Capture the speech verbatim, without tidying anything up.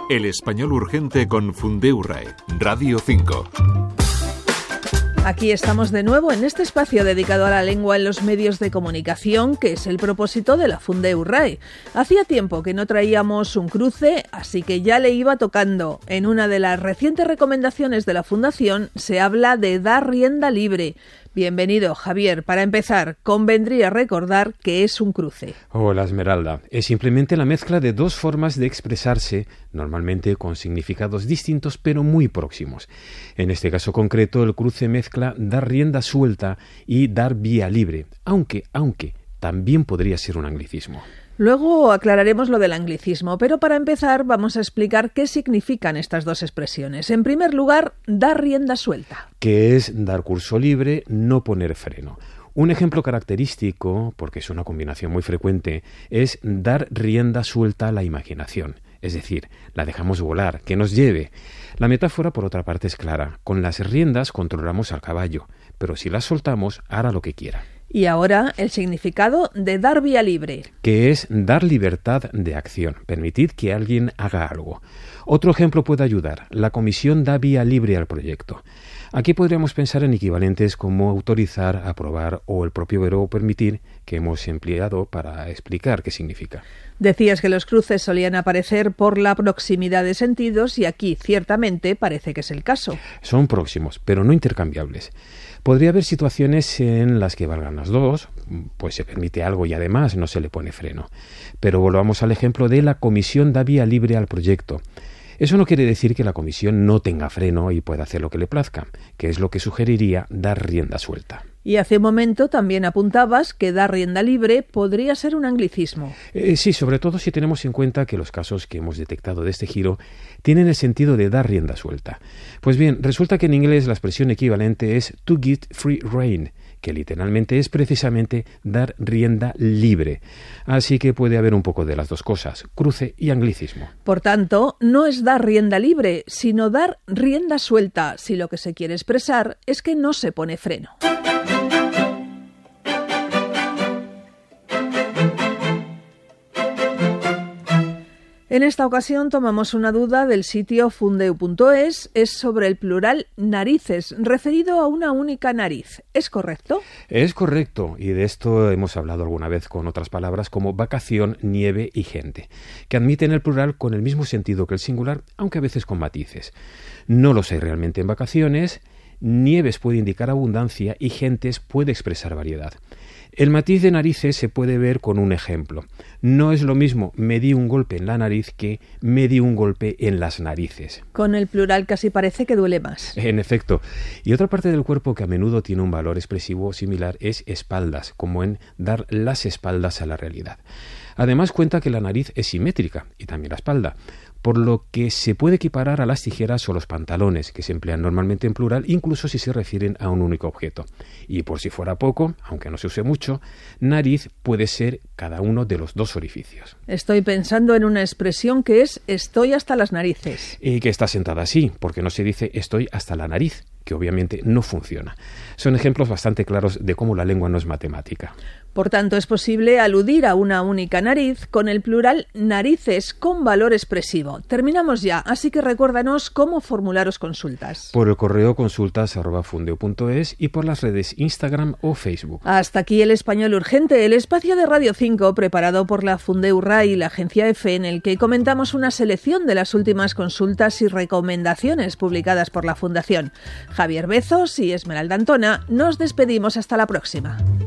El español urgente con Fundeu RAE, Radio cinco. Aquí estamos de nuevo en este espacio dedicado a la lengua en los medios de comunicación, que es el propósito de la Fundeu RAE. Hacía tiempo que no traíamos un cruce, así que ya le iba tocando. En una de las recientes recomendaciones de la Fundación se habla de dar rienda libre. Bienvenido, Javier. Para empezar, convendría recordar que es un cruce. Hola, Esmeralda. Es simplemente la mezcla de dos formas de expresarse, normalmente con significados distintos pero muy próximos. En este caso concreto, el cruce mezcla dar rienda suelta y dar vía libre, aunque, aunque, también podría ser un anglicismo. Luego aclararemos lo del anglicismo, pero para empezar vamos a explicar qué significan estas dos expresiones. En primer lugar, dar rienda suelta. Que es dar curso libre, no poner freno. Un ejemplo característico, porque es una combinación muy frecuente, es dar rienda suelta a la imaginación. Es decir, la dejamos volar, que nos lleve. La metáfora, por otra parte, es clara. Con las riendas controlamos al caballo, pero si las soltamos, hará lo que quiera. Y ahora el significado de dar vía libre. Que es dar libertad de acción, permitir que alguien haga algo. Otro ejemplo puede ayudar. La comisión da vía libre al proyecto. Aquí podríamos pensar en equivalentes como autorizar, aprobar o el propio verbo permitir que hemos empleado para explicar qué significa. Decías que los cruces solían aparecer por la proximidad de sentidos y aquí ciertamente parece que es el caso. Son próximos, pero no intercambiables. Podría haber situaciones en las que valgan las dos, pues se permite algo y además no se le pone freno. Pero volvamos al ejemplo de la comisión da vía libre al proyecto. Eso no quiere decir que la comisión no tenga freno y pueda hacer lo que le plazca, que es lo que sugeriría dar rienda suelta. Y hace un momento también apuntabas que dar rienda libre podría ser un anglicismo. Eh, sí, sobre todo si tenemos en cuenta que los casos que hemos detectado de este giro tienen el sentido de dar rienda suelta. Pues bien, resulta que en inglés la expresión equivalente es to give free rein, que literalmente es precisamente dar rienda libre. Así que puede haber un poco de las dos cosas, cruce y anglicismo. Por tanto, no es dar rienda libre, sino dar rienda suelta, si lo que se quiere expresar es que no se pone freno. En esta ocasión tomamos una duda del sitio fundeu punto es, es sobre el plural narices, referido a una única nariz. ¿Es correcto? Es correcto, y de esto hemos hablado alguna vez con otras palabras como vacación, nieve y gente, que admiten el plural con el mismo sentido que el singular, aunque a veces con matices. No los hay realmente en vacaciones, nieves puede indicar abundancia y gentes puede expresar variedad. El matiz de narices se puede ver con un ejemplo. No es lo mismo me di un golpe en la nariz que me di un golpe en las narices. Con el plural casi parece que duele más. En efecto. Y otra parte del cuerpo que a menudo tiene un valor expresivo similar es espaldas, como en dar las espaldas a la realidad. Además cuenta que la nariz es simétrica y también la espalda, por lo que se puede equiparar a las tijeras o los pantalones, que se emplean normalmente en plural, incluso si se refieren a un único objeto. Y por si fuera poco, aunque no se use mucho, nariz puede ser cada uno de los dos orificios. Estoy pensando en una expresión que es estoy hasta las narices. Y que está sentada así, porque no se dice estoy hasta la nariz, que obviamente no funciona. Son ejemplos bastante claros de cómo la lengua no es matemática. Por tanto, es posible aludir a una única nariz con el plural narices con valor expresivo. Terminamos ya, así que recuérdanos cómo formularos consultas. Por el correo consultas arroba fundeu punto es y por las redes Instagram o Facebook. Hasta aquí el Español Urgente, el espacio de Radio cinco preparado por la Fundeu RAE y la agencia EFE, en el que comentamos una selección de las últimas consultas y recomendaciones publicadas por la Fundación. Javier Bezos y Esmeralda Antona, nos despedimos hasta la próxima.